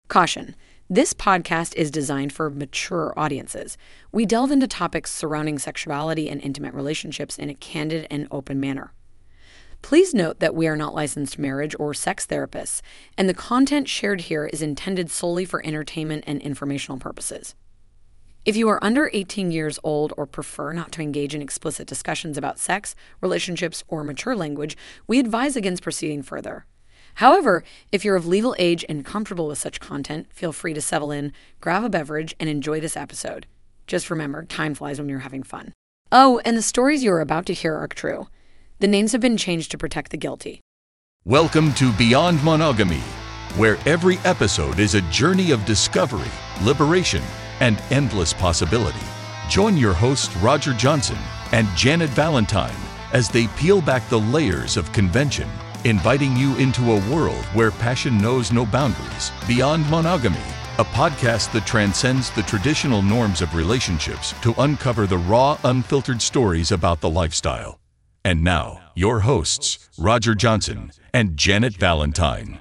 Caution. This podcast is designed for mature audiences. We delve into topics surrounding sexuality and intimate relationships in a candid and open manner. Please note that we are not licensed marriage or sex therapists, and the content shared here is intended solely for entertainment and informational purposes. If you are under 18 years old or prefer not to engage in explicit discussions about sex, relationships, or mature language, we advise against proceeding further. However, if you're of legal age and comfortable with such content, feel free to settle in, grab a beverage, and enjoy this episode. Just remember, time flies when you're having fun. Oh, and the stories you are about to hear are true. The names have been changed to protect the guilty. Welcome to Beyond Monogamy, where every episode is a journey of discovery, liberation, and endless possibility. Join your hosts Roger Johnson and Janet Valentine as they peel back the layers of convention, inviting you into a world where passion knows no boundaries. Beyond Monogamy, a podcast that transcends the traditional norms of relationships to uncover the raw, unfiltered stories about the lifestyle. And now, your hosts, Roger Johnson and Janet Valentine.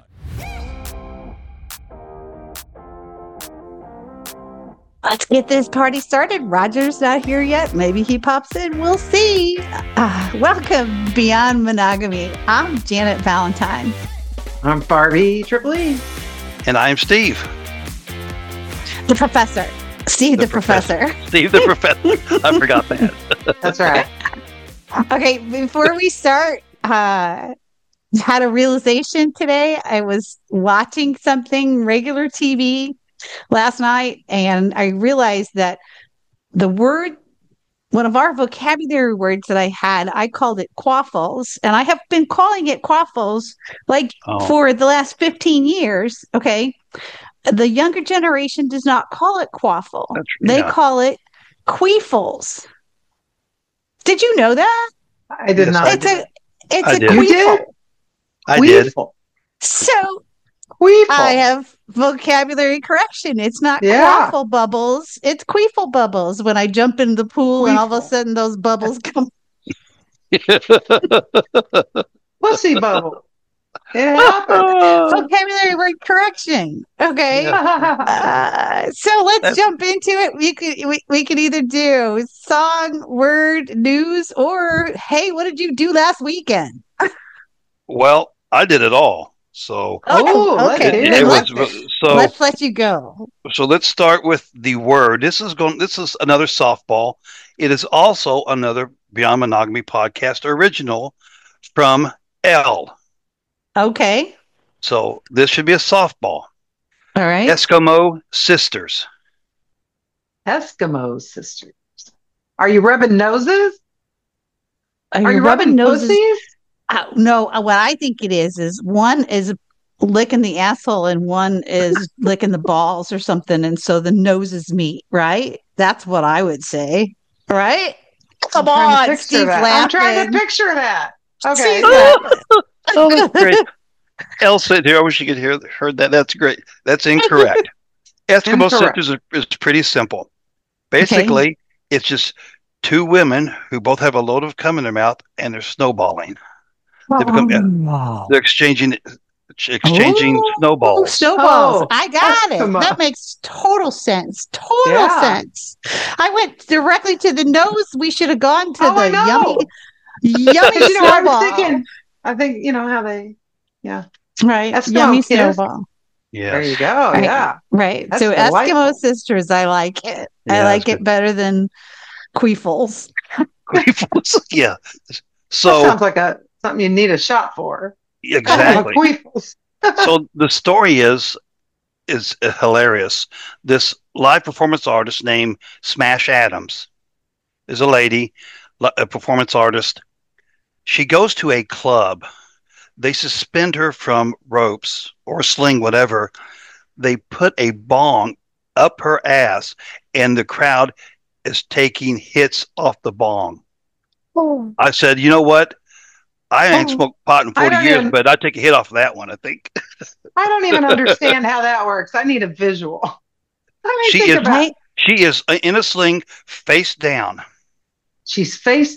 Let's get this party started. Roger's not here yet. Maybe he pops in. We'll see. Welcome Beyond Monogamy. I'm Janet Valentine. I'm Barbie Triple E. And I'm Steve. The Professor. Steve the Professor. Steve the Professor. I forgot that. That's right. Okay, before we start, had a realization today. I was watching something, regular TV, last night, and I realized that the word, one of our vocabulary words that I had, I called it quaffles, and I have been calling it quaffles for the last 15 years. Okay. The younger generation does not call it quaffle. They call it queefles. Did you know that? I did not. It's a did. queefle. You did? I did. So Queefle. I have vocabulary correction. It's not Yeah. quaffle bubbles. It's queefle bubbles. When I jump in the pool and all of a Queefle. sudden those bubbles come. Pussy bubble. It happened. Vocabulary word correction. Okay. So let's jump into it. We could either do song, word, news, or hey, what did you do last weekend? Well, I did it all. So Okay. it Then was let's let you go. so let's start with the word. This is another softball. It is also another Beyond Monogamy podcast original from Elle. Okay. So this should be a softball. All right. Eskimo Sisters. Eskimo sisters. Are you rubbing noses? Are you rubbing pussies? No, what I think it is one is licking the asshole and one is licking the balls or something. And so the noses meet, right? That's what I would say. Right? Come on, Steve's laughing. I'm trying to picture that. Okay. Steve's laughing. Oh, that's great. Elle said here, I wish you could heard that. That's great. That's incorrect. Eskimo Incorrect. Sisters is pretty simple. Basically, it's just two women who both have a load of cum in their mouth and they're snowballing. They're exchanging snowballs. Snowballs. Oh, I got it. Eskimo. That makes total sense. Total sense. I went directly to the nose. We should have gone to I the know. yummy I snowball. was thinking, how they, Right. Eskimo Yummy kiss. snowball. There you Yes. go. Right. Yeah. Right. That's so Eskimo delightful. Sisters, I like it. Yeah, I like that's it better than queefles. Yeah. That So sounds like something you need a shot for. exactly. Queefles. So the story is hilarious. This live performance artist named Smash Adams is a lady, a performance artist. She goes to a club. They suspend her from ropes or a sling, whatever. They put a bong up her ass, and the crowd is taking hits off the bong. Oh. I said, you know what? I ain't smoked pot in I 40 don't years, even- but I'd take a hit off of that one, I think. I don't even understand how that works. I need a visual. I She mean, is- think about it. She is in a sling, face down. She's face.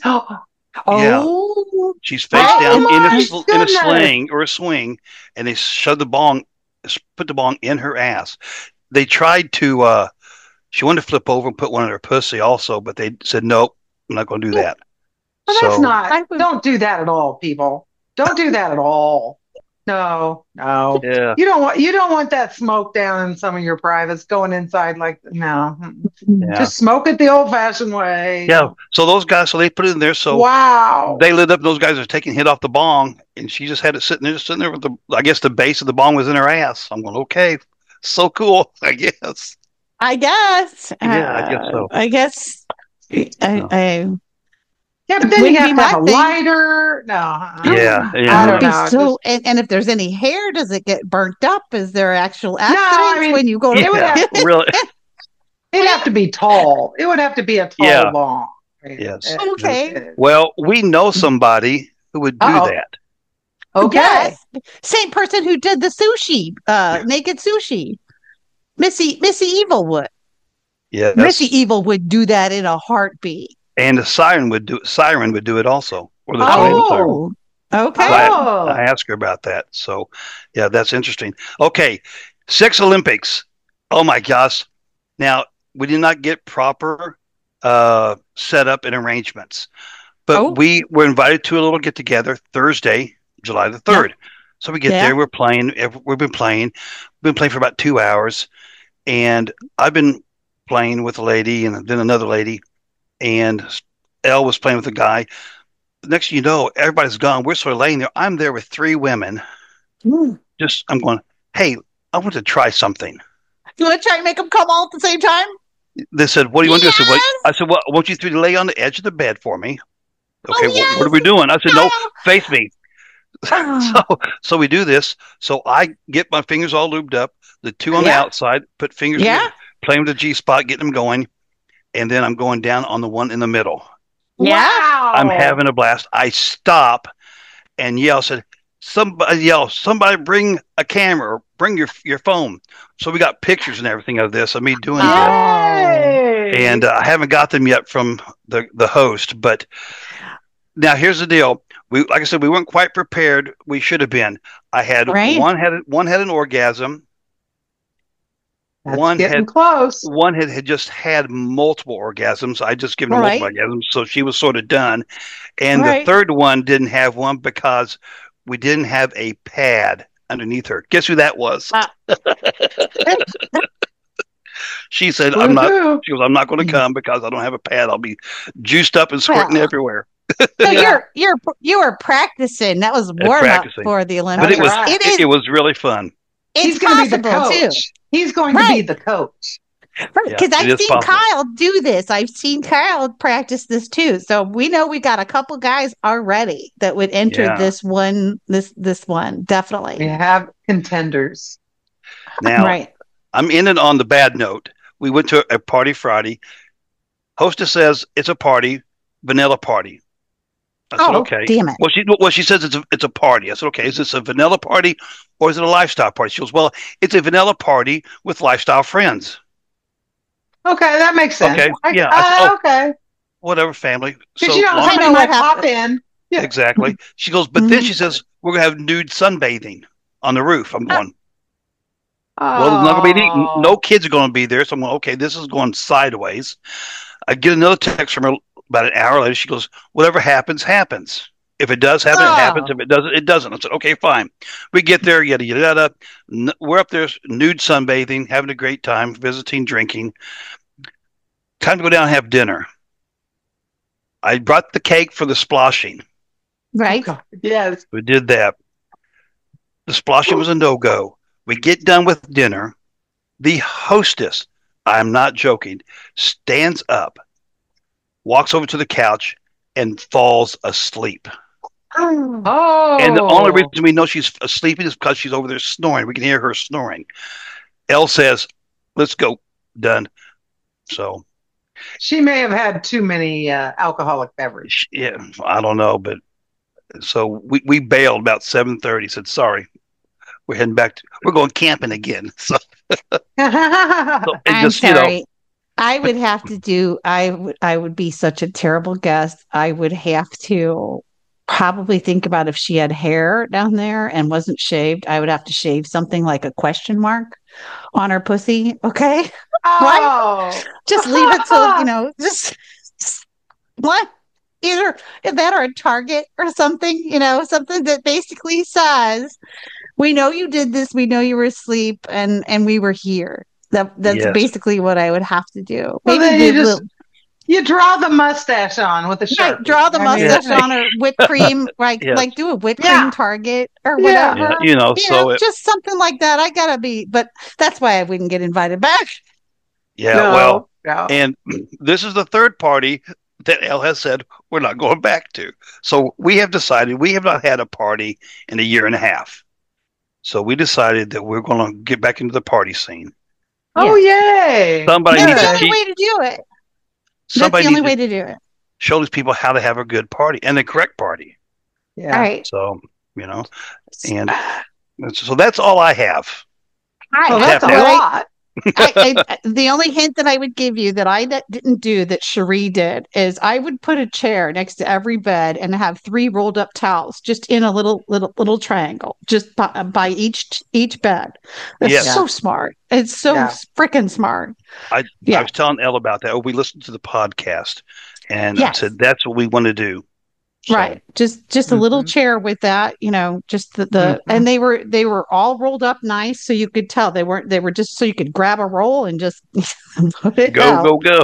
Oh. She's face Oh down my in a goodness. sling or a swing, and they shove the bong put the bong in her ass. They tried to. She wanted to flip over and put one in her pussy also, but they said nope, I'm not going to do that. Well, that's So not. Don't do that at all, people. Don't do that at all. No. yeah, You don't want that smoke down in some of your privates going inside like no. yeah, Just smoke it the old fashioned way. yeah. So those guys, so they put it in there. So Wow. they lit up. Those guys are taking a hit off the bong, and she just had it sitting there with the. I guess the base of the bong was in her ass. I'm going, okay, so cool. I guess. I guess. Yeah, I guess so. I guess. Yeah, but then Wouldn't you have be to have my a thing. lighter. No. Yeah, I yeah. don't Be know. so, and if there's any hair, does it get burnt up? Is there actual I accidents mean, when you go to it would have, Really? it'd have to be tall. It would have to be a tall Yeah. bong. Yes. Okay. Well, we know somebody who would do Uh-oh. that. Okay. Yes. Same person who did the sushi, naked sushi. Missy Evil would. Yes. Missy Evil would do that in a heartbeat. And the siren would do it also. Or the tornado siren. Oh, okay. So Oh. I asked her about that. So yeah, that's interesting. Okay. Sex Olympics. Oh my gosh. Now, we did not get proper setup and arrangements. But we were invited to a little get together Thursday, July the 3rd. So we get there, we're playing. We've been playing for about 2 hours. And I've been playing with a lady and then another lady. And Elle was playing with a guy. The next thing you know, everybody's gone. We're sort of laying there. I'm there with 3 women. I'm going, hey, I want to try something. You want to try and make them come all at the same time? They said, what do you want to do? I said, well, I want you 3 to lay on the edge of the bed for me. Okay, what are we doing? I said, no, face me. So we do this. So I get my fingers all lubed up. The 2 on the outside, put fingers together, playing with the G-spot, getting them going. And then I'm going down on the one in the middle. Wow. I'm having a blast. I stop and said, somebody bring a camera or bring your phone. So we got pictures and everything of this, of me doing that. And I haven't got them yet from the host. But now here's the deal. Like I said, we weren't quite prepared. We should have been. I had one had an orgasm. That's getting close. One had just had multiple orgasms. I just given her multiple orgasms, so she was sort of done. And the third one didn't have one because we didn't have a pad underneath her. Guess who that was? She said, I'm not going to come because I don't have a pad. I'll be juiced up and squirting everywhere. So you were practicing. That was warm up for the Olympics. But it was really fun. He's going to be the coach. He's going to be the coach. Because I've seen Kyle do this. I've seen Kyle practice this too. So we know we got a couple guys already that would enter this one. This one definitely. We have contenders. Now, I'm in it on the bad note. We went to a party Friday. Hostess says it's a party, vanilla party. I said, okay. Damn it. Well, she says it's a party. I said, okay, is this a vanilla party or is it a lifestyle party? She goes, well, it's a vanilla party with lifestyle friends. Okay, that makes sense. Okay, yeah. I said, okay. Whatever, family. Because somebody might pop in. Yeah. Exactly. She goes, but then she says, we're going to have nude sunbathing on the roof. I'm going, well, there's not going to be no kids are going to be there. So I'm going, okay, this is going sideways. I get another text from her about an hour later. She goes, whatever happens, happens. If it does happen, it happens. If it doesn't, it doesn't. I said, okay, fine. We get there, yada, yada, yada. We're up there nude sunbathing, having a great time, visiting, drinking. Time to go down and have dinner. I brought the cake for the splashing. Right. Oh, yes. We did that. The splashing was a no-go. We get done with dinner. The hostess, I'm not joking, stands up, walks over to the couch, and falls asleep. Oh. And the only reason we know she's asleep is because she's over there snoring. We can hear her snoring. Elle says, let's go. Done. So. She may have had too many alcoholic beverages. Yeah, I don't know. But so we bailed about 7:30. Said, sorry. We're heading back. We're going camping again. So, I'm sorry. I would have to do. I would be such a terrible guest. I would have to probably think about if she had hair down there and wasn't shaved, I would have to shave something like a question mark on her pussy. Okay. Oh, Just leave it till, just what? Either that or a target or something, something that basically says, we know you did this, we know you were asleep, and we were here. That's Yes. basically what I would have to do. Well, Maybe then you draw the mustache on with a Sharpie. right, draw the I mean, mustache on or whipped cream, Yes. like do a whipped Yeah. cream target or Yeah. whatever. So Just something like that. I gotta be, but that's why I wouldn't get invited back. well, no. and this is the third party that Elle has said we're not going back to. So we have decided we have not had a party in a year and a half. So we decided that we're going to get back into the party scene. Oh, yay. Somebody That's needs the to only teach. way to do it. That's Somebody the only needs way to to do it. show these people how to have a good party and the correct party. Yeah. All right. So and so that's all I have. Well, that's a Tap out. lot. The only hint that I would give you that I didn't do that Cherie did is I would put a chair next to every bed and have 3 rolled up towels just in a little triangle just by each bed. That's Yes. so smart. It's so freaking smart. I was telling Elle about that. We listened to the podcast, and Yes. I said that's what we want to do. So, Right. Just a little chair with that, just the and they were all rolled up nice so you could tell they were just so you could grab a roll and just put it out. go.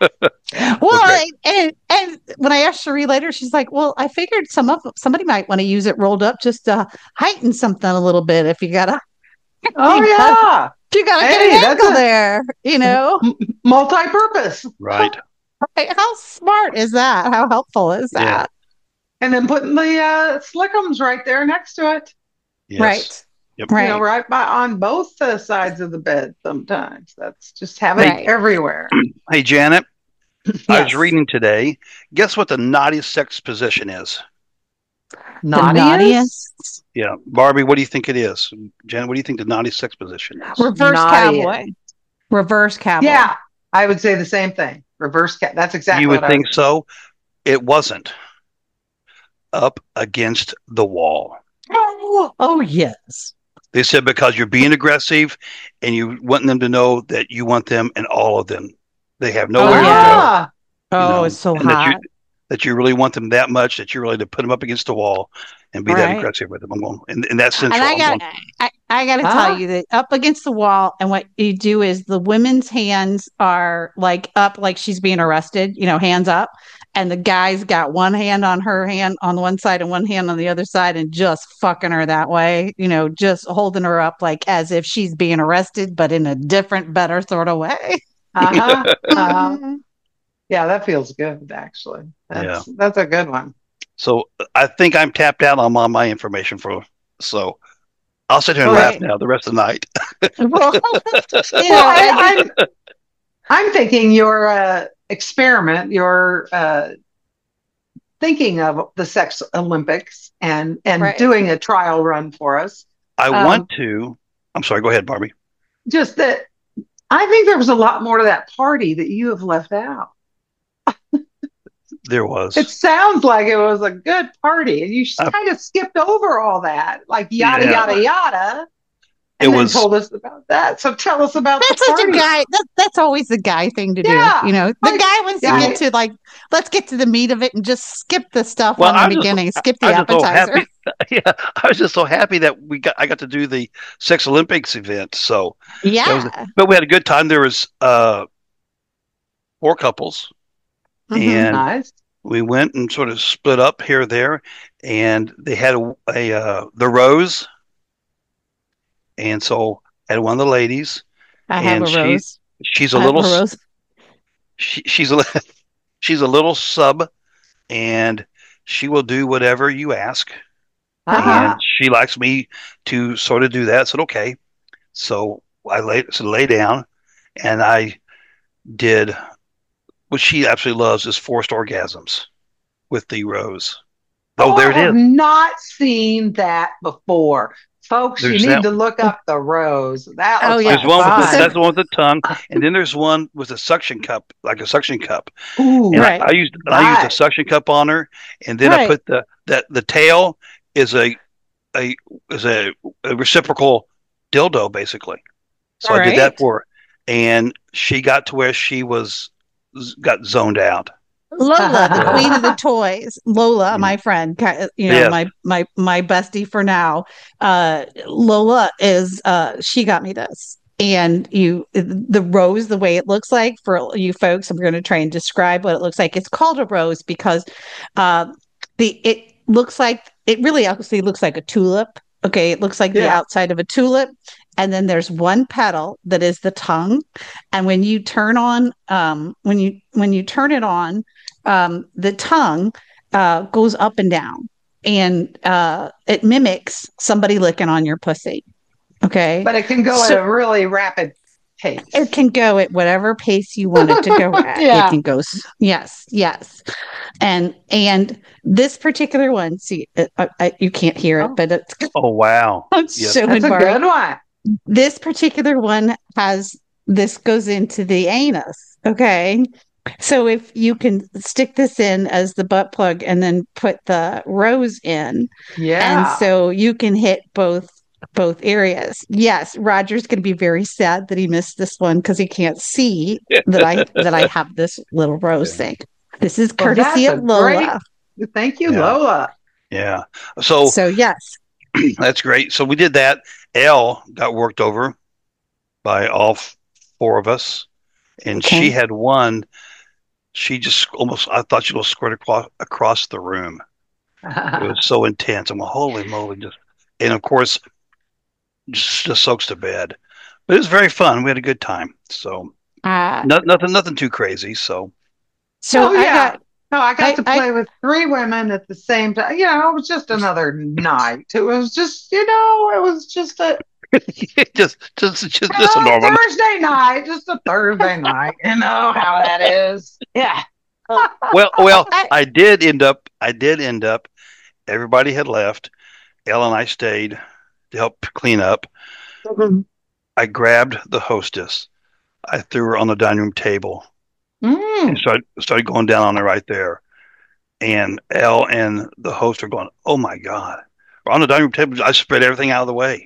Well, and when I asked Cherie later, she's like, "Well, I figured somebody might want to use it rolled up just to heighten something a little bit if you gotta Oh, you yeah. you gotta Hey, get an that's angle a- there, Multi-purpose. Right. Right? How smart is that? How helpful is that? Yeah. And then putting the slickums right there next to it. Yes. Right. Yep. Right. Right on both sides of the bed sometimes. That's just have it Right. everywhere. Hey, Janet, I was Yes. reading today. Guess what the naughtiest sex position is? The naughtiest. Yeah. Barbie, what do you think it is? Janet, what do you think the naughtiest sex position is? Reverse Naughtiest. cowboy. Reverse cowboy. Yeah, I would say the same thing. Reverse cat. That's exactly You would what I think was- so. It wasn't. Up against the wall. Oh yes. They said because you're being aggressive and you want them to know that you want them and all of them. They have nowhere to go. Ah, Oh, it's so and hot. that you really want them that much that you're ready to put them up against the wall and be that Right. aggressive with them. I'm going, and that's central. And I'm going, I got to Ah. tell you that up against the wall, and what you do is the women's hands are like up, like she's being arrested, hands up, and the guy's got one hand on her hand on one side and one hand on the other side, and just fucking her that way, just holding her up like as if she's being arrested, but in a different, better sort of way. uh-huh, uh-huh. Yeah, that feels good, actually. That's a good one. so I think I'm tapped out on all my information so I'll sit here and laugh Right. now the rest of the night. Well, Well, I'm thinking your experiment, your thinking of the Sex Olympics and Right. doing a trial run for us. I want to. I'm sorry. Go ahead, Barbie. Just that I think there was a lot more to that party that you have left out. There was. It sounds like it was a good party, and you kind of skipped over all that, like yada Yeah. yada yada, It and then was- told us about that. So tell us about that's the such party. a guy. That's always the guy thing to Yeah. do. The Like, guy wants yeah. to get to let's get to the meat of it and just skip the stuff Well, on I'm the just- beginning. Skip the I was just so appetizer. happy. Yeah, I was just so happy that I got to do the Sex Olympics event. So, Yeah. but we had a good time. There was 4 couples, Mhm. and Nice. we went and sort of split up here or there, and they had the rose, and so I had one of the ladies. I have and a rose. She's a I have little a rose. she's a little sub, and she will do whatever you ask. Uh-huh. And she likes me to sort of do that. I said, okay. So I lay down, and I did what she absolutely loves is forced orgasms with the rose. Oh, there I it have is. not seen that before. Folks, There's you need that- to look up the rose. That Oh, looks yeah. There's one with fun. that's the one with the tongue, and then there's one with a suction cup, like a suction cup. Ooh, And Right. I used a Nice. suction cup on her, and then I Right. put that the tail is a is a reciprocal dildo, basically. So All I did that right. for her, and she got to where got zoned out. Lola, the queen of the toys. Lola, Yeah. my friend, Yes. my bestie for now. Lola is she got me this. And the rose, the way it looks like for you folks, I'm going to try and describe what it looks like. It's called a rose because it looks like it really actually looks like a tulip. Okay, it looks like the Yeah. outside of a tulip, and then there's one petal that is the tongue. And when you turn on, when you turn it on, the tongue goes up and down, and it mimics somebody licking on your pussy. Okay, But it can go at a really rapid pace. it can go at whatever pace you want it to go at. Yeah. It can go, yes, and this particular one, see, you can't hear it, but it's Oh wow. it's Yes. so That's a embarrassing. good one. This particular one this goes into the anus. Okay. So if you can stick this in as the butt plug and then put the rose in, and Yeah. so you can hit both areas. Yes, Roger's going to be very sad that he missed this one because he can't see that I have this little rose thing. This is Well, courtesy that's of a Lola. Thank you, Yeah. Lola. Yeah. So So yes, that's great. So we did that. Elle got worked over by all four of us, and Okay. she had one. She just almost, I thought she was squirt across the room. It was so intense. I'm like, holy moly. And of course, just soaks to bed. But it was very fun. We had a good time. So nothing too crazy. So so Oh, yeah. I I got to play with three women at the same time. You know, it was just another night. It was just, it was just a just a normal. Thursday night, just a Thursday night. You know how that is. Yeah. Well, I did end up. Everybody had left. Elle and I stayed to help clean up. I grabbed the hostess. I threw her on the dining room table and started going down on her right there. And Elle and the host are going, "Oh my God!" We're on the dining room table. I spread everything out of the way,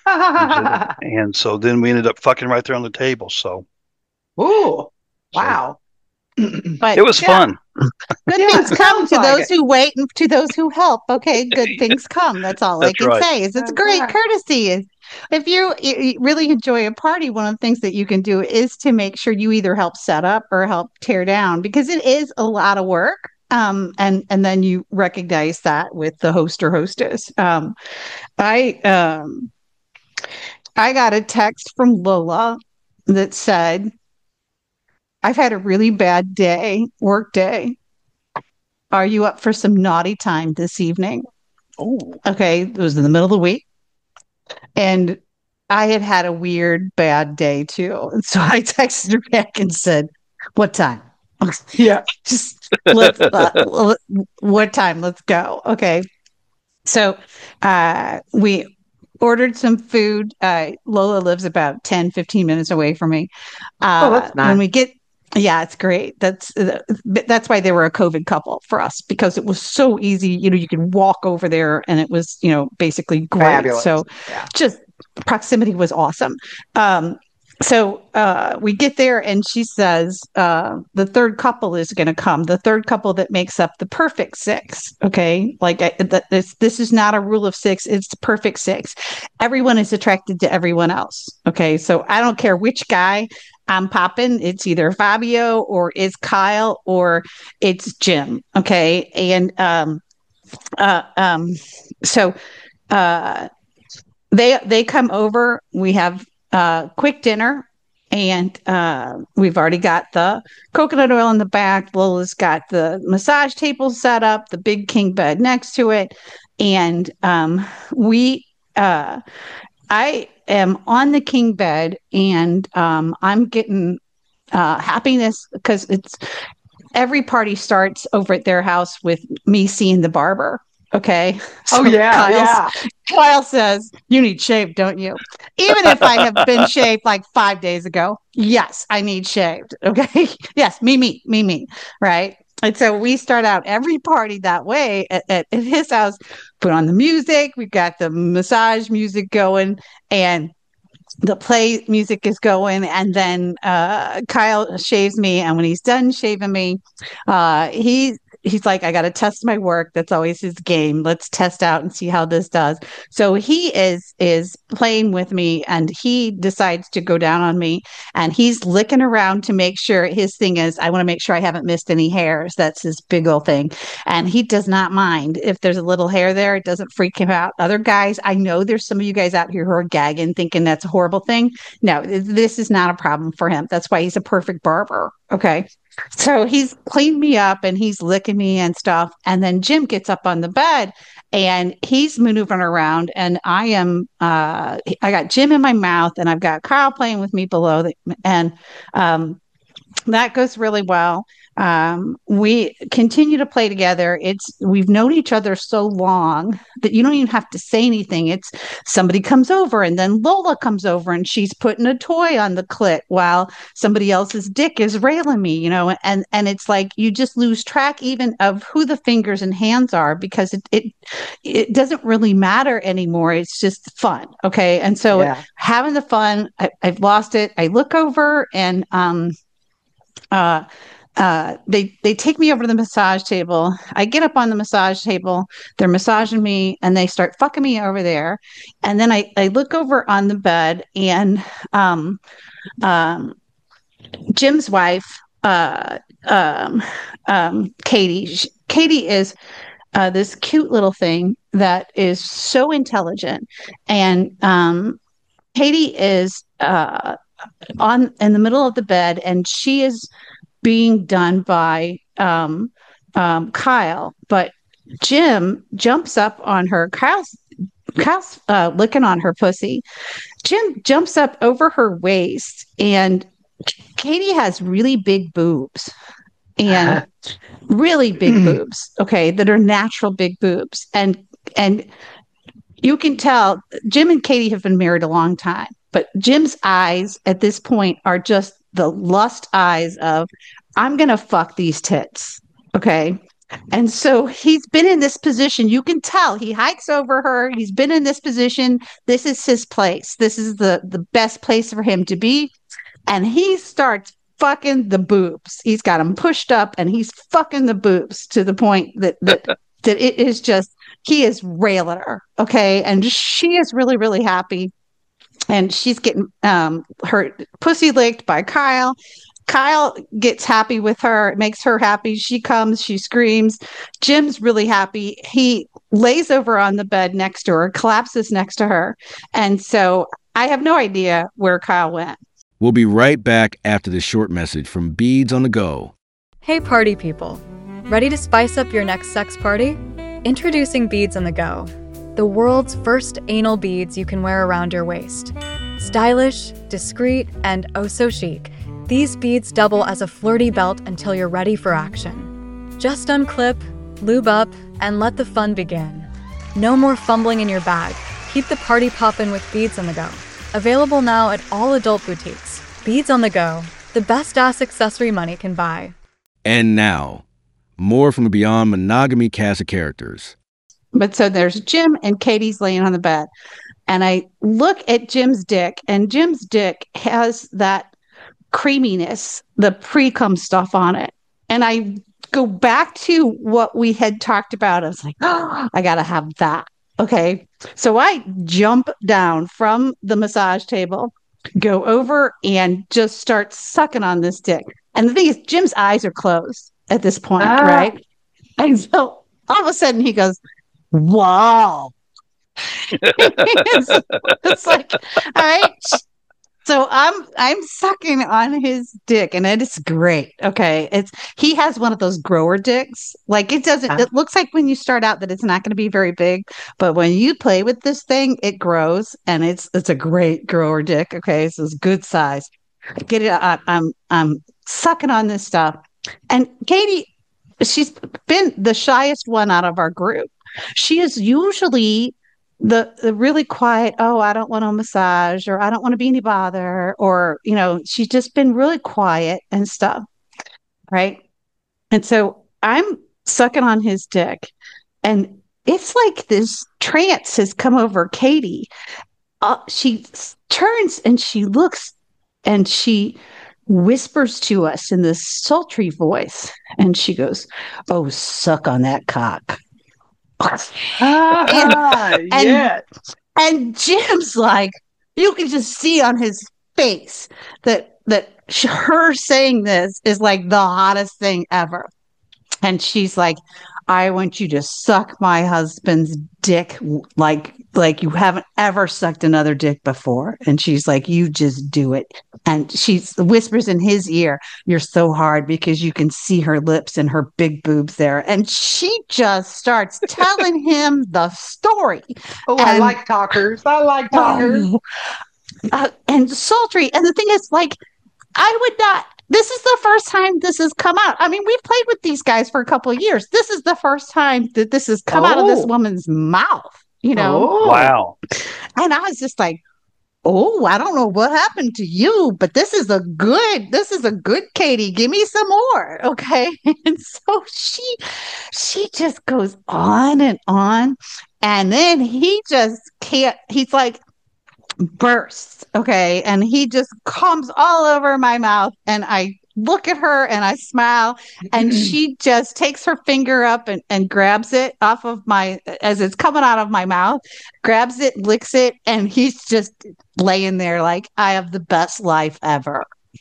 and so then we ended up fucking right there on the table. So, Ooh, wow. But it was fun. good Yeah, things it come sounds to like those it. who wait and to those who help. Okay, good things come. That's all I That's can right. say. Is it's That's great right. courtesy. If you really enjoy a party, one of the things that you can do is to make sure you either help set up or help tear down because it is a lot of work. And then you recognize that with the host or hostess. I got a text from Lola that said, "I've had a really bad work day. Are you up for some naughty time this evening?" Oh, Okay, it was in the middle of the week. And I had a weird, bad day too. And so I texted her back and said, "What time?" Yeah. Just what time? Let's go. Okay. So we ordered some food. Lola lives about 10, 15 minutes away from me. That's nice. When we get, yeah, it's great. That's why they were a COVID couple for us because it was so easy. You could walk over there and it was, basically great. Fabulous. So Yeah. just proximity was awesome. So we get there and she says the third couple is going to come, the third couple that makes up the perfect six. Okay. Like this is not a rule of six. It's the perfect six. Everyone is attracted to everyone else. Okay. So I don't care which guy I'm popping. It's either Fabio or it's Kyle or it's Jim. Okay. And so they come over. We have quick dinner, and we've already got the coconut oil in the back. Lola's got the massage table set up, the big king bed next to it, and I am on the king bed, and I'm getting happiness because every party starts over at their house with me seeing the barber. Okay. Oh, yeah. Kyle says, "You need shaved, don't you?" Even if I have been shaved like 5 days ago. Yes, I need shaved. Okay. Yes, me. Right. And so we start out every party that way at his house, put on the music. We've got the massage music going, and the play music is going, and then Kyle shaves me, and when he's done shaving me, he's like, I got to test my work. That's always his game. Let's test out and see how this does. So he is playing with me, and he decides to go down on me, and he's licking around to make sure. His thing is, I want to make sure I haven't missed any hairs. That's his big old thing, and he does not mind if there's a little hair there. It doesn't freak him out. Other guys, I know there's some of you guys out here who are gagging, thinking that's a horrible thing. No, this is not a problem for him. That's why he's a perfect barber. Okay. So he's cleaned me up and he's licking me and stuff. And then Jim gets up on the bed and he's maneuvering around. And I got Jim in my mouth and I've got Kyle playing with me below. That goes really well. We continue to play together. We've known each other so long that you don't even have to say anything. It's somebody comes over and then Lola comes over and she's putting a toy on the clit while somebody else's dick is railing me, and it's like you just lose track even of who the fingers and hands are because it doesn't really matter anymore. It's just fun. Okay. And so having the fun, I've lost it. I look over and they take me over to the massage table. I get up on the massage table. They're massaging me and they start fucking me over there. And then I look over on the bed and Jim's wife, Katie. Katie is this cute little thing that is so intelligent. And Katie is in the middle of the bed and she is being done by Kyle, but Jim jumps up on her. Kyle's licking on her pussy. Jim jumps up over her waist, and Katie has really big boobs and really big boobs. Okay, that are natural big boobs, and you can tell Jim and Katie have been married a long time, but Jim's eyes at this point are just the lust eyes of, I'm going to fuck these tits. Okay. And so he's been in this position. You can tell he hikes over her. He's been in this position. This is his place. This is the best place for him to be. And he starts fucking the boobs. He's got them pushed up and he's fucking the boobs to the point that it is just, he is railing her. Okay. And she is really, really happy. And she's getting her pussy licked by Kyle. Kyle gets happy with her. It makes her happy. She comes, she screams. Jim's really happy. He lays over on the bed next to her, collapses next to her. And so I have no idea where Kyle went. We'll be right back after this short message from Beads on the Go. Hey party people. Ready to spice up your next sex party? Introducing Beads on the Go. The world's first anal beads you can wear around your waist. Stylish, discreet, and oh so chic. These beads double as a flirty belt until you're ready for action. Just unclip, lube up, and let the fun begin. No more fumbling in your bag. Keep the party poppin' with Beads on the Go. Available now at all adult boutiques. Beads on the Go, the best ass accessory money can buy. And now, more from the Beyond Monogamy cast of characters. But so there's Jim and Katie's laying on the bed. And I look at Jim's dick, and Jim's dick has that creaminess, the pre-cum stuff on it. And I go back to what we had talked about. I was like, oh, I got to have that. Okay. So I jump down from the massage table, go over and just start sucking on this dick. And the thing is, Jim's eyes are closed at this point, right? And so all of a sudden he goes, wow. it's like, all right. So I'm sucking on his dick and it is great. Okay. He has one of those grower dicks. Like it looks like when you start out that it's not going to be very big, but when you play with this thing, it grows and it's a great grower dick. Okay. So it's good size. Get it. I'm sucking on this stuff. And Katie, she's been the shyest one out of our group. She is usually the really quiet, oh, I don't want to massage, or I don't want to be any bother, or, she's just been really quiet and stuff. Right. And so I'm sucking on his dick, and it's like this trance has come over Katie. She turns and she looks and she whispers to us in this sultry voice, and she goes, "Oh, suck on that cock." and, Yes. and Jim's like, you can just see on his face that her saying this is like the hottest thing ever. And she's like, I want you to suck my husband's dick like you haven't ever sucked another dick before. And she's like, you just do it. And she whispers in his ear, you're so hard, because you can see her lips and her big boobs there. And she just starts telling him the story. Oh, I like talkers. And sultry. And the thing is, like, I would not. This is the first time this has come out. I mean, we've played with these guys for a couple of years. This is the first time that this has come out of this woman's mouth, you know? Oh. Wow. And I was just like, oh, I don't know what happened to you, but this is a good Katie. Give me some more. Okay. And so she just goes on and on. And then he just can't, he's like, bursts, okay, and he just comes all over my mouth, and I look at her and I smile, and she just takes her finger up and grabs it off of my, as it's coming out of my mouth, grabs it, licks it, and he's just laying there like, I have the best life ever.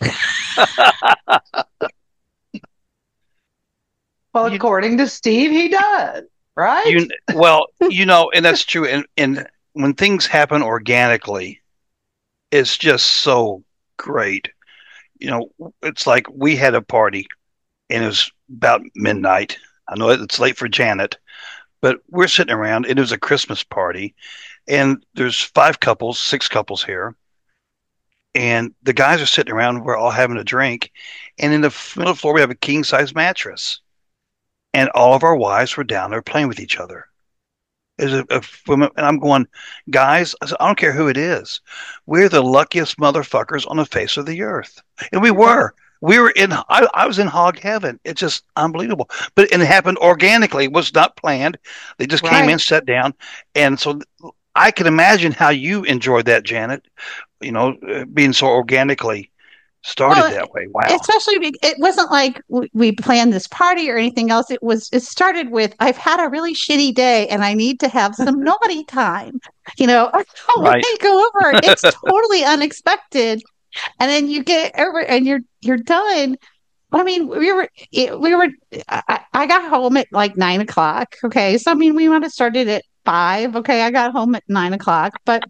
Well, according to Steve, he does, right? And that's true. And when things happen organically, it's just so great. You know, it's like we had a party, and it was about midnight. I know it's late for Janet, but we're sitting around, and it was a Christmas party, and there's 6 couples here, and the guys are sitting around. We're all having a drink, and in the middle of the floor we have a king size mattress, and all of our wives were down there playing with each other. And I'm going, guys, I don't care who it is. We're the luckiest motherfuckers on the face of the earth. And we were. I was in hog heaven. It's just unbelievable. But it happened organically. It was not planned. They just came in, sat down. And so I can imagine how you enjoyed that, Janet, you know, being so organically started that way. Wow. Especially, it wasn't like we planned this party or anything else. It started with, I've had a really shitty day and I need to have some naughty time. You know, when they go over, it's totally unexpected. And then you get over and you're done. I mean, I got home at like 9:00. Okay. So, I mean, we might have started at 5. Okay. I got home at 9:00, but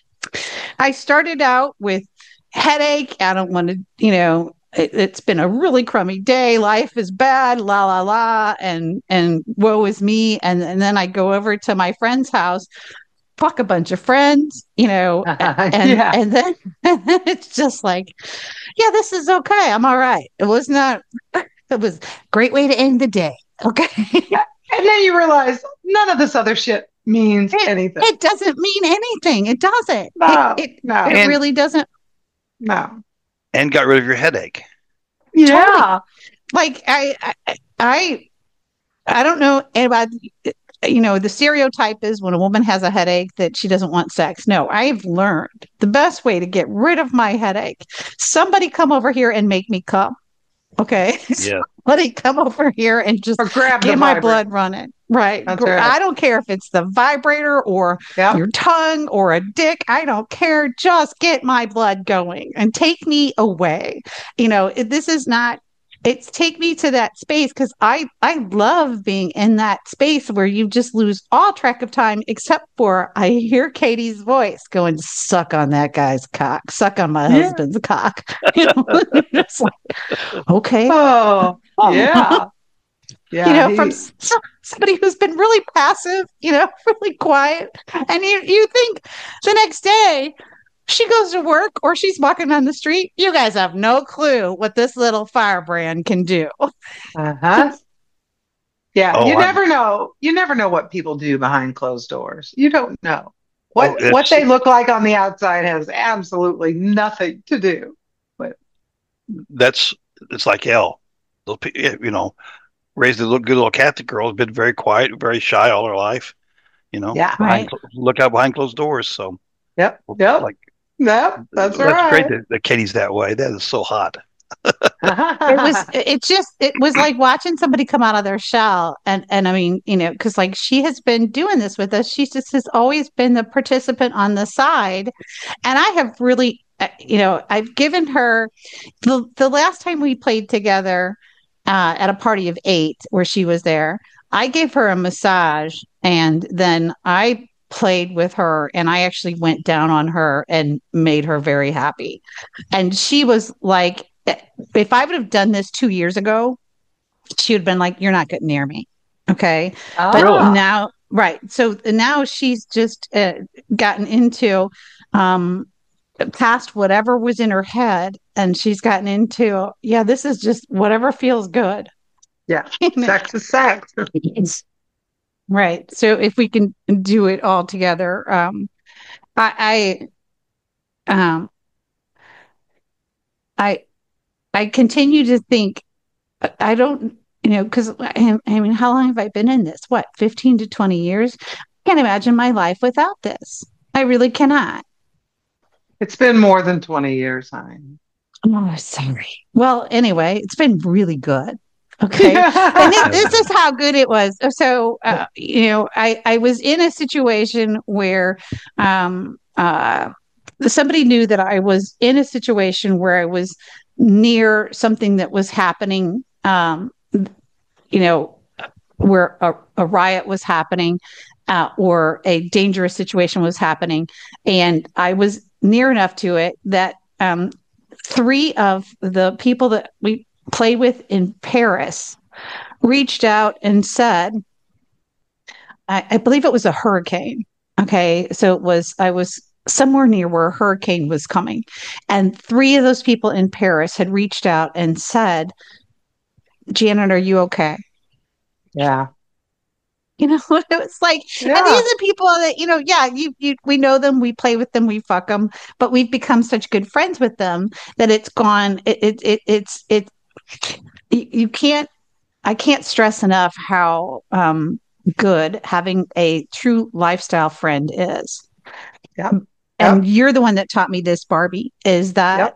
I started out with headache. I don't want to, you know, it's been a really crummy day. Life is bad, la, la, la. And woe is me. And then I go over to my friend's house, fuck a bunch of friends, you know, and then it's just like, yeah, this is okay. I'm all right. It was a great way to end the day. Okay. And then you realize none of this other shit means anything. It doesn't mean anything. It doesn't. No, it really doesn't. No. And got rid of your headache. Yeah. Totally. Like I don't know about, you know, the stereotype is when a woman has a headache that she doesn't want sex. No, I've learned the best way to get rid of my headache. Somebody come over here and make me come. Okay. Yeah. Somebody come over here and just get my blood running. Right. I don't care if it's the vibrator or your tongue or a dick. I don't care. Just get my blood going and take me away. You know, this is not, it's take me to that space, because I love being in that space where you just lose all track of time, except for I hear Katie's voice going, suck on that guy's cock, suck on my husband's cock. You know, it's like, okay. Oh, yeah. Yeah, you know, from somebody who's been really passive, you know, really quiet. And you think the next day she goes to work or she's walking on the street, you guys have no clue what this little firebrand can do. Uh-huh. Yeah, you never know. You never know what people do behind closed doors. You don't know. What they look like on the outside has absolutely nothing to do with. It's like hell. You know, raised a good little Catholic girl. Has been very quiet, very shy all her life. Yeah. Look out behind closed doors. So, Yep. like, That's that's right. great that Katie's that way. That is so hot. It was like watching somebody come out of their shell. And I mean, because like she has been doing this with us. She just has always been the participant on the side. And I have really, I've given her the last time we played together at a party of 8 where she was there, I gave her a massage and then I played with her and I actually went down on her and made her very happy. And she was like, if I would have done this 2 years ago, she would have been like, you're not getting near me. Okay. But now, right. So now she's just gotten into past whatever was in her head. And she's gotten into, this is just whatever feels good. Yeah. Sex is sex. Right. So if we can do it all together, I continue to think, I don't, because I mean, how long have I been in this? What, 15 to 20 years? I can't imagine my life without this. I really cannot. It's been more than 20 years, honey. Oh, sorry. Well, anyway, it's been really good. Okay. And this is how good it was. So, I was in a situation where somebody knew that I was in a situation where I was near something that was happening, where a riot was happening or a dangerous situation was happening. And I was near enough to it that 3 of the people that we played with in Paris reached out and said, I believe it was a hurricane. Okay. So I was somewhere near where a hurricane was coming. And 3 of those people in Paris had reached out and said, Janet, are you okay? Yeah. It was like, and these are people that, we know them, we play with them, we fuck them, but we've become such good friends with them that it's gone. I can't stress enough how good having a true lifestyle friend is. Yep. And you're the one that taught me this, Barbie, is that,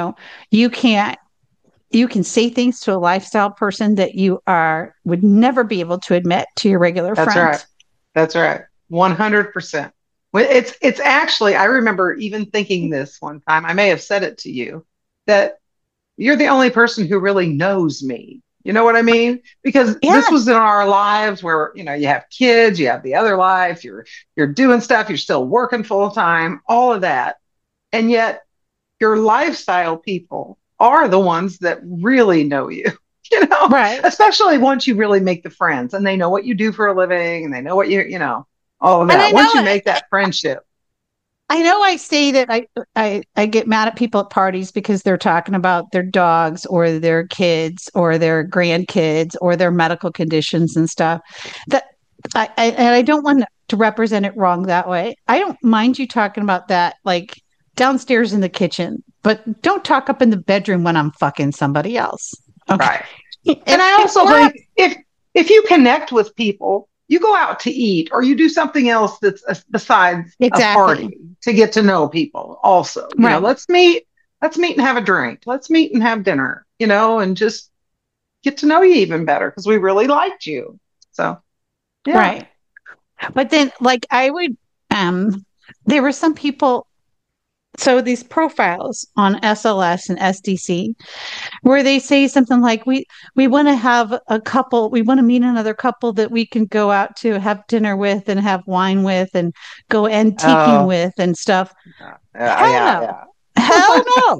you can say things to a lifestyle person that you would never be able to admit to your regular friends. That's right. 100%. It's actually, I remember even thinking this one time, I may have said it to you, that you're the only person who really knows me. You know what I mean? Because this was in our lives where, you have kids, you have the other life, you're doing stuff, you're still working full time, all of that. And yet your lifestyle people are the ones that really know you, right? Especially once you really make the friends and they know what you do for a living and they know what all of that. Once you make that friendship. I know I say that I get mad at people at parties because they're talking about their dogs or their kids or their grandkids or their medical conditions and stuff. That I don't want to represent it wrong that way. I don't mind you talking about that like downstairs in the kitchen, but don't talk up in the bedroom when I'm fucking somebody else. Okay. Right. And I also think if you connect with people, you go out to eat or you do something else that's besides a party to get to know people also. Let's meet and have a drink. Let's meet and have dinner, and just get to know you even better because we really liked you. So, yeah. Right. But then like I would, there were some people, so these profiles on SLS and SDC where they say something like, we want to have a couple, we want to meet another couple that we can go out to have dinner with and have wine with and go antiquing with and stuff. Hell no.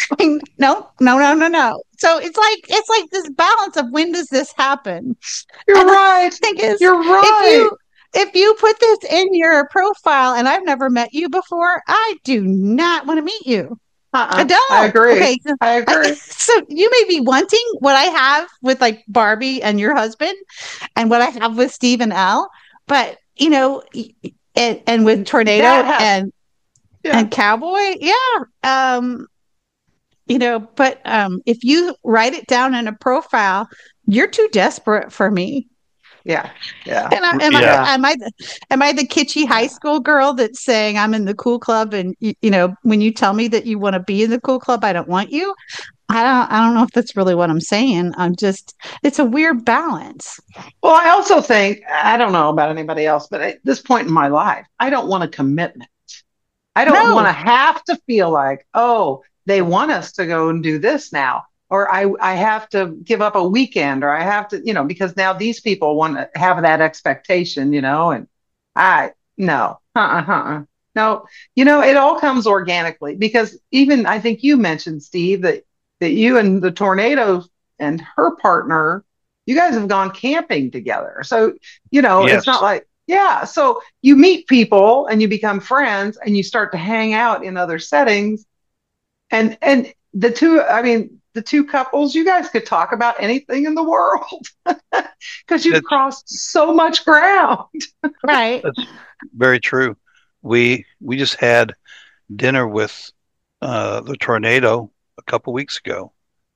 No. So it's like this balance of when does this happen? You're right. You're right. If you put this in your profile and I've never met you before, I do not want to meet you. I don't. I agree. Okay. I agree. So you may be wanting what I have with like Barbie and your husband and what I have with Steve and Al, but and with Tornado and Cowboy. Yeah. But if you write it down in a profile, you're too desperate for me. Yeah. Yeah. And am I the kitschy high school girl that's saying I'm in the cool club, and when you tell me that you want to be in the cool club, I don't want you. I don't know if that's really what I'm saying. It's a weird balance. Well, I also think, I don't know about anybody else, but at this point in my life, I don't want a commitment. I don't want to have to feel like, oh, they want us to go and do this now, or I have to give up a weekend, or I have to, because now these people want to have that expectation, and no, no, it all comes organically, because even I think you mentioned, Steve, that you and the tornado and her partner, you guys have gone camping together. So, Yes. It's not like, yeah. So you meet people and you become friends and you start to hang out in other settings. And the two couples, you guys could talk about anything in the world because you've crossed so much ground. Right. That's very true. We just had dinner with the tornado a couple weeks ago.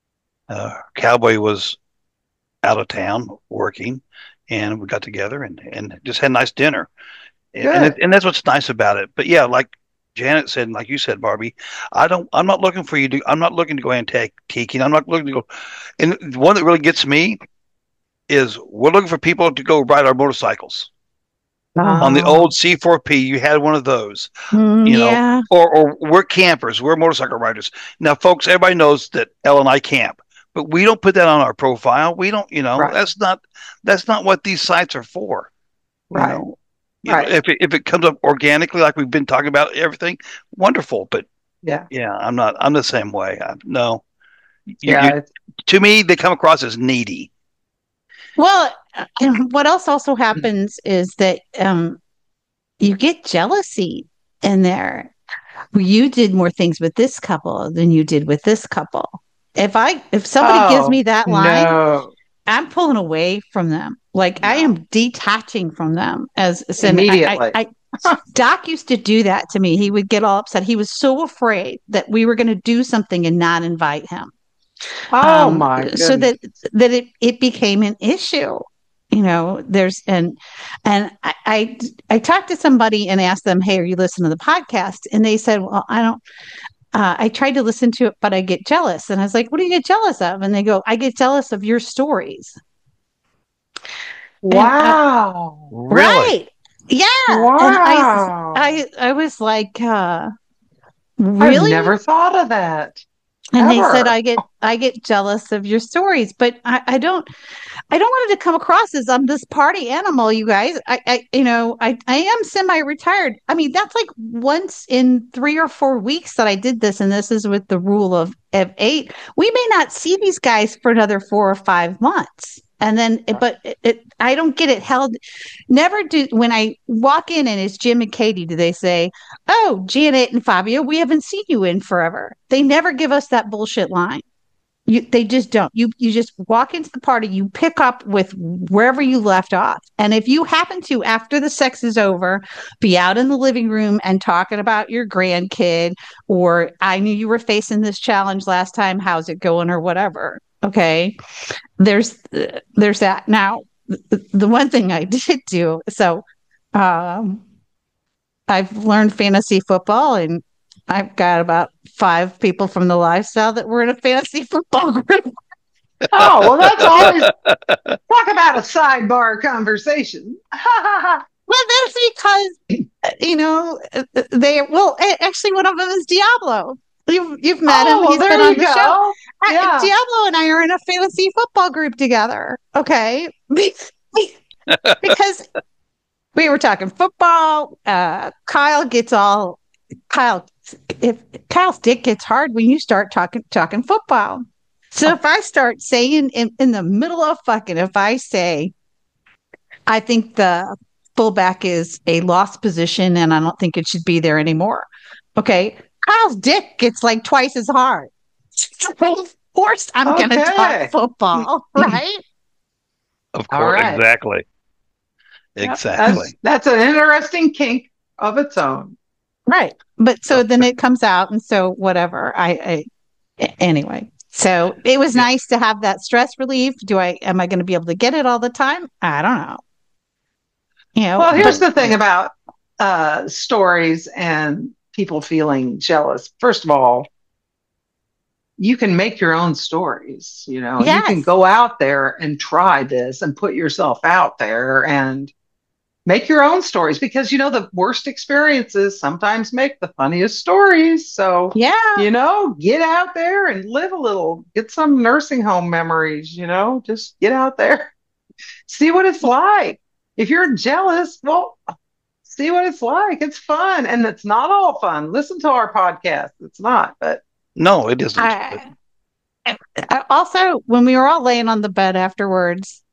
Cowboy was out of town working, and we got together and just had a nice dinner. And that's what's nice about it. But yeah, like Janet said, and like you said, Barbie, I'm not looking for you to. I'm not looking to go antiquing. I'm not looking to go. And the one that really gets me is we're looking for people to go ride our motorcycles. On the old C4P, you had one of those, yeah. or we're campers, we're motorcycle riders. Now, folks, everybody knows that Elle and I camp, but we don't put that on our profile. We don't, Right. that's not what these sites are for. Right. Right. If it comes up organically, like we've been talking about everything, wonderful. But Yeah. I'm the same way. No, Yeah. to me, they come across as needy. Well, what else also happens is that you get jealousy in there. You did more things with this couple than you did with this couple. If somebody gives me that line, no. I'm pulling away from them. Like, I am detaching from them as Immediately. Doc used to do that to me. He would get all upset. He was so afraid that we were going to do something and not invite him. Oh my goodness. So that it became an issue. There's and I talked to somebody and asked them, hey, are you listening to the podcast? And they said, well, I don't. I tried to listen to it, but I get jealous. And I was like, what do you get jealous of? And they go, I get jealous of your stories. Wow. Really? Right. Yeah. Wow. And I was like, really? I've never thought of that. And ever. they said, I get jealous of your stories, but I don't want it to come across as I'm this party animal, you guys. I am semi-retired. I mean, that's like once in 3 or 4 weeks that I did this, and this is with the rule of 8. We may not see these guys for another 4 or 5 months. And then, I don't get it held. Never do, when I walk in and it's Jim and Katie, do they say, oh, Janet and Fabio, we haven't seen you in forever. They never give us that bullshit line. They just don't. You just walk into the party, you pick up with wherever you left off. And if you happen to, after the sex is over, be out in the living room and talking about your grandkid, or I knew you were facing this challenge last time, how's it going, or whatever. Okay. There's that. Now, the one thing I did do, so I've learned fantasy football, and I've got about 5 people from the lifestyle that were in a fantasy football group. Oh, well, that's always talk about a sidebar conversation. Well, that's because, actually one of them is Diablo. You've met him. He's been on the show. Yeah. Diablo and I are in a fantasy football group together. Okay. Because we were talking football. If Kyle's dick gets hard when you start talking football. So if I start saying in the middle of fucking, if I say, I think the fullback is a lost position and I don't think it should be there anymore. Okay. Kyle's dick gets like twice as hard. Of course I'm going to talk football, right? Of course. Right. Exactly. Yep. Exactly. That's an interesting kink of its own. Right. But so then it comes out, and so whatever. Anyway. So it was nice to have that stress relief. Am I going to be able to get it all the time? I don't know. Well, here's the thing about stories and people feeling jealous. First of all, you can make your own stories. Yes. You can go out there and try this and put yourself out there and make your own stories, because the worst experiences sometimes make the funniest stories. So get out there and live a little, get some nursing home memories, just get out there, see what it's like. If you're jealous, well, see what it's like. It's fun, and it's not all fun. Listen to our podcast. It's not, but no, it isn't. I also, when we were all laying on the bed afterwards,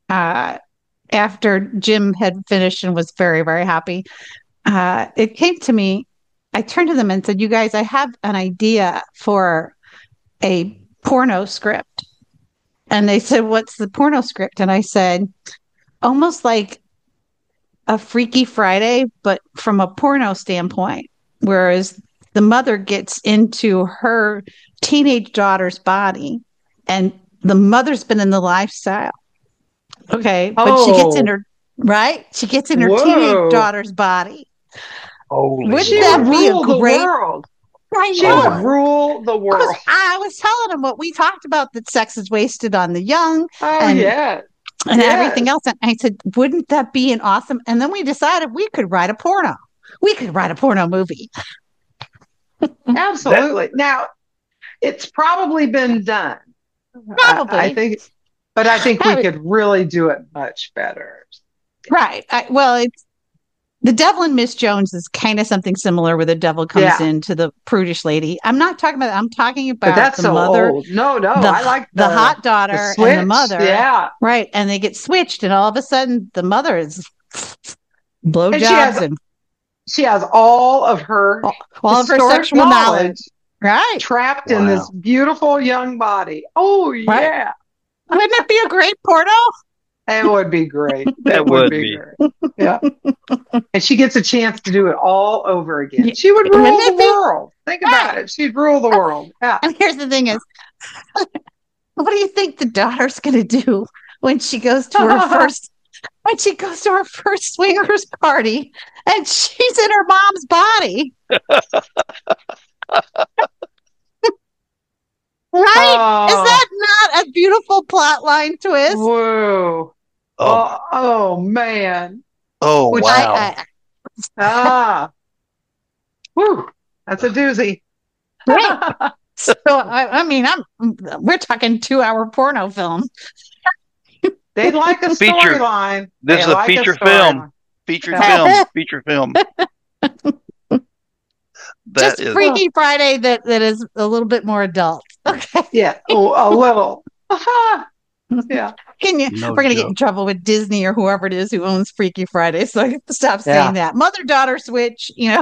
after Jim had finished and was very, very happy, it came to me. I turned to them and said, "You guys, I have an idea for a porno script." And they said, "What's the porno script?" And I said, "Almost like a Freaky Friday, but from a porno standpoint, whereas the mother gets into her teenage daughter's body, and the mother's been in the lifestyle. Okay. But she gets in her, right? She gets in her teenage daughter's body. Wouldn't that be a great world? She would rule the world. I was telling him what we talked about, that sex is wasted on the young. And everything else. And I said, wouldn't that be an awesome? And then we decided we could write a porno. We could write a porno movie. Absolutely. Now, it's probably been done. Probably. I think we could really do it much better. Right. It's The Devil and Miss Jones is kind of something similar, where the devil comes into the prudish lady. I'm talking about that's the so mother. Old. No, I like the hot daughter and the mother. Yeah. Right. And they get switched, and all of a sudden the mother is blowjobs, and she has all of her sexual knowledge. Right. Trapped in this beautiful young body. Oh, yeah. Right. Wouldn't it be a great porno? It would be great. It would be. Great. Yeah. And she gets a chance to do it all over again. She would rule the world. Think about it. She'd rule the world. Yeah. And here's the thing is, what do you think the daughter's going to do when she goes to her first swingers party and she's in her mom's body? Right? Is that not a beautiful plot line twist? Whoa. Oh man. Oh, wow. Whew. That's a doozy. Right. So, we're talking 2-hour porno film. They'd like a storyline. This is a feature film. Feature film. Just Freaky Friday that is a little bit more adult. Okay. Yeah. Oh, a little. Yeah. We're going to get in trouble with Disney or whoever it is who owns Freaky Friday. So I have to stop saying that. Mother-daughter switch, Yeah.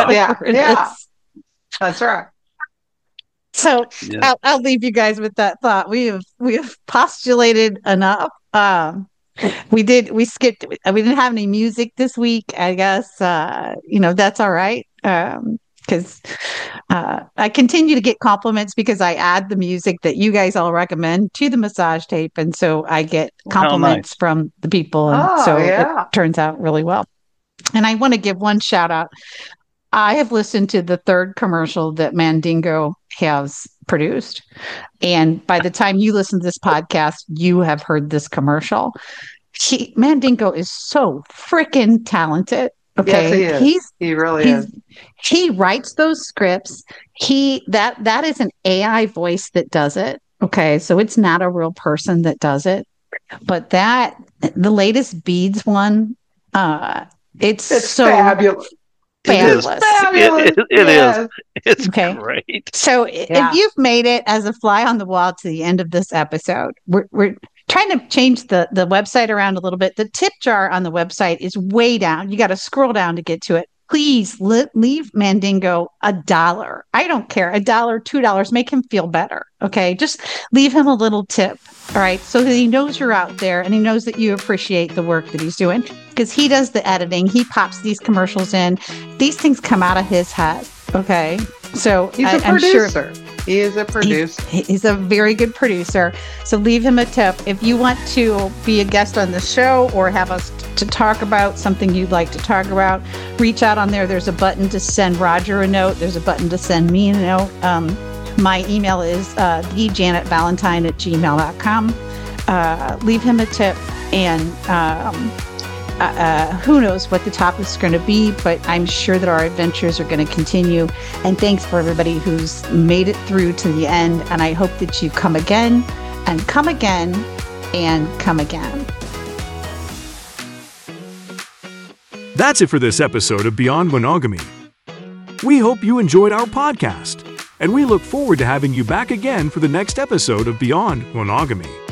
That's right. So I'll leave you guys with that thought. We have postulated enough. We skipped. We didn't have any music this week. I guess that's all right. Because I continue to get compliments because I add the music that you guys all recommend to the massage tape, and so I get compliments from the people, and it turns out really well. And I want to give one shout out. I have listened to the third commercial that Mandingo has produced, and by the time you listen to this podcast, you have heard this commercial. Mandingo is so freaking talented. Okay. Yes, he is. He really is. He writes those scripts. That is an AI voice that does it. Okay. So it's not a real person that does it. But the latest Beads one, it's so fabulous. Fabulous. It is. It's great. So if you've made it as a fly on the wall to the end of this episode, we're trying to change the website around a little bit. The tip jar on the website is way down. You got to scroll down to get to it. Please leave Mandingo $1. I don't care. $1, $2, make him feel better. Okay. Just leave him a little tip. All right. So that he knows you're out there and he knows that you appreciate the work that he's doing, because he does the editing. He pops these commercials in. These things come out of his head. Okay. So he's a producer. He is a producer. He's a very good producer. So leave him a tip. If you want to be a guest on the show or have us to talk about something you'd like to talk about, reach out on there. There's a button to send Roger a note. There's a button to send me a note. My email is thejanetvalentine@gmail.com. Leave him a tip, and who knows what the topic's going to be, but I'm sure that our adventures are going to continue. And thanks for everybody who's made it through to the end. And I hope that you come again and come again and come again. That's it for this episode of Beyond Monogamy. We hope you enjoyed our podcast, and we look forward to having you back again for the next episode of Beyond Monogamy.